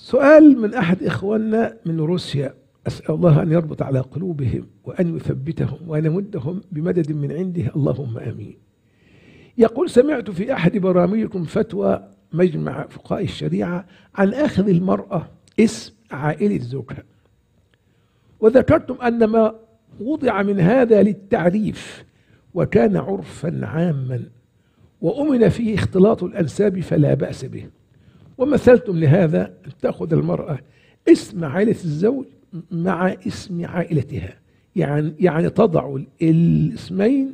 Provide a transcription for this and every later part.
سؤال من أحد إخواننا من روسيا، أسأل الله أن يربط على قلوبهم وأن يثبتهم وأن يمدهم بمدد من عنده، اللهم آمين. يقول: سمعت في أحد برامجكم فتوى مجمع فقهاء الشريعة عن أخذ المرأة اسم عائلة زوجها، وذكرتم أن ما وضع من هذا للتعريف وكان عرفا عاما وأمن فيه اختلاط الأنساب فلا بأس به، ومثلتم لهذا أن تأخذ المرأة اسم عائلة الزوج مع اسم عائلتها، يعني تضع الاسمين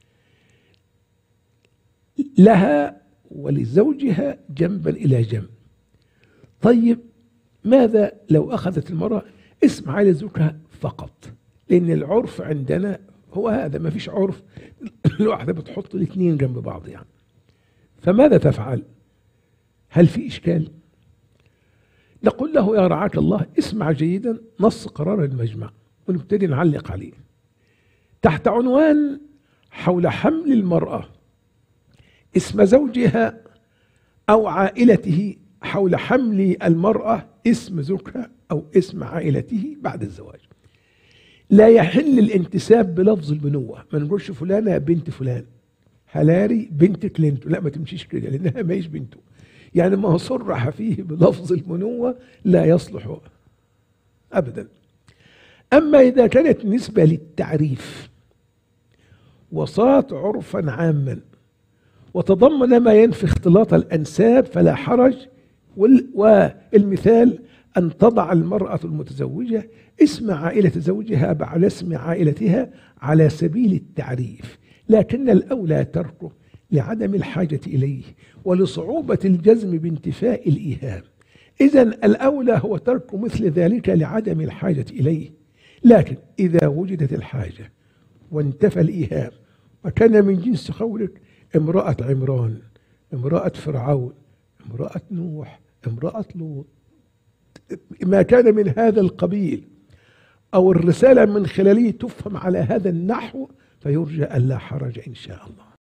لها ولزوجها جنبا إلى جنب. طيب ماذا لو أخذت المرأة اسم عائلة زوجها فقط؟ لأن العرف عندنا هو هذا، ما فيش عرف الواحدة بتحط الاثنين جنب بعض يعني. فماذا تفعل؟ هل في إشكال؟ نقول له: يا رعاك الله، اسمع جيدا نص قرار المجمع ونبتدي نعلق عليه تحت عنوان: حول حمل المرأة اسم زوجها أو عائلته، حول حمل المرأة اسم زوجها أو اسم عائلته بعد الزواج. لا يحل الانتساب بلفظ البنوة، ما نقولش فلانة بنت فلان، هلاري بنت كلينتون، لا ما تمشيش كده لأنها ما هيش بنته، يعني ما صرح فيه بلفظ البنوة لا يصلح أبدا. أما إذا كانت نسبة للتعريف وصارت عرفا عاما وتضمن ما ينفي اختلاط الأنساب فلا حرج. والمثال أن تضع المرأة المتزوجة اسم عائلة زوجها بعد اسم عائلتها على سبيل التعريف، لكن الأولى تركه لعدم الحاجة إليه ولصعوبة الجزم بانتفاء الإيهام. إذن الأولى هو ترك مثل ذلك لعدم الحاجة إليه، لكن إذا وجدت الحاجة وانتفى الإيهام وكان من جنس قولك امرأة عمران، امرأة فرعون، امرأة نوح، امرأة لوط، ما كان من هذا القبيل أو الرسالة من خلاله تفهم على هذا النحو، فيرجى ألا حرج إن شاء الله.